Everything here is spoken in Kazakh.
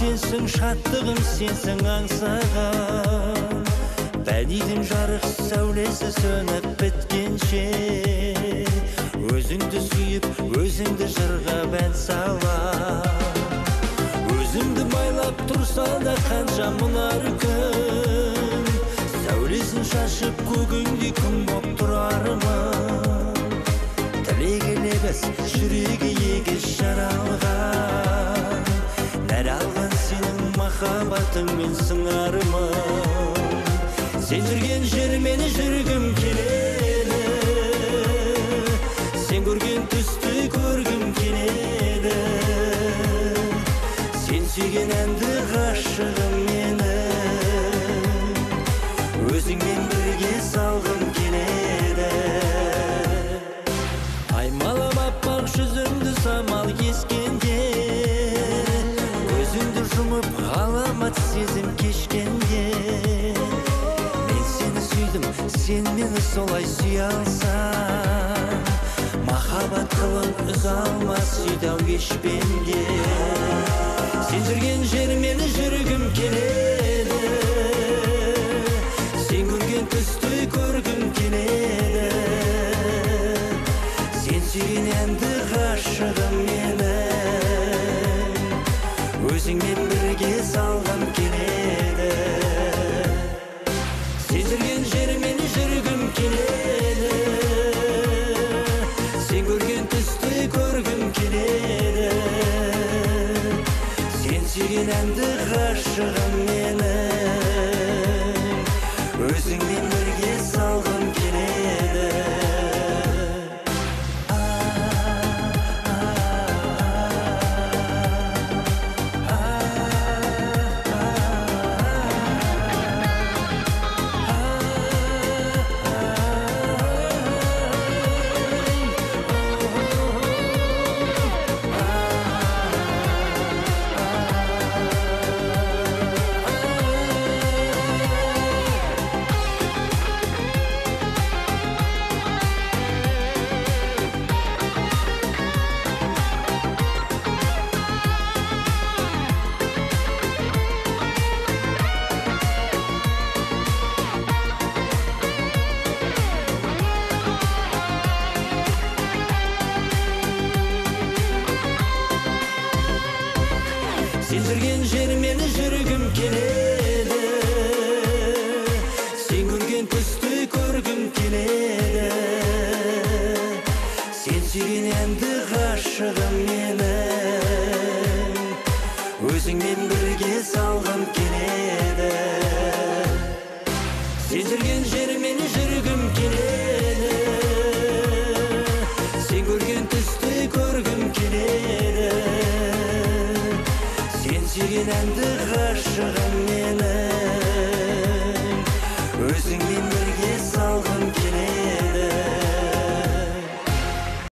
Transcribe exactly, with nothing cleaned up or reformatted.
сенсің, шаттығым сенсің аңсаған. Бәдидің жарық сәулесі сөніп біткенше, өзіңді сүйіп, өзіңді жырға бән салам. Өзіңді байлап тұрса да қанша мұнар күн, сәулесін шашып көгіңде күн боп тұрармын. Тілегі лебіз, жүрегі егіз жаралған, нәр алған сенің махаббатыңмен сыңармын. Сен жүрген жер мені жүргім келеді, сен көрген түсті көргім келеді. Сен сүйген әнді ғашығым мені, өзіңмен бірге салғым келеді. Аймалап аппақ жүзіңді самал ескенде, көзіңді жұмып ғаламат сезім кешкенде. Мен сені сүйдім, сен мені солай сүй алсаң, махаббат қылын үза алмас сүйдау ешпенде. Сен жүрген жер мені жүргім келеді, сен көрген түсті көргім келеді. Сен сүйген әнді ғашығым мені, өзіңмен бірге салғым келеді. Сен жүрген жер мені жүргім келеді, сен көрген түсті көргім келеді. Сен сүйген әнді ғашығым мені, өзіңмен бірге салғым келеді. Сен жүрген жер мені жүргім келеді, сен көрген түсті көргім келеді. Сен сүйген әнді ғашығым мені, өзіңмен бірге салғым келеді. Сен жүрген жер мені жүргім келеді, сен көрген түсті көргім келеді. Сен сүйген әнді ғашығым мені,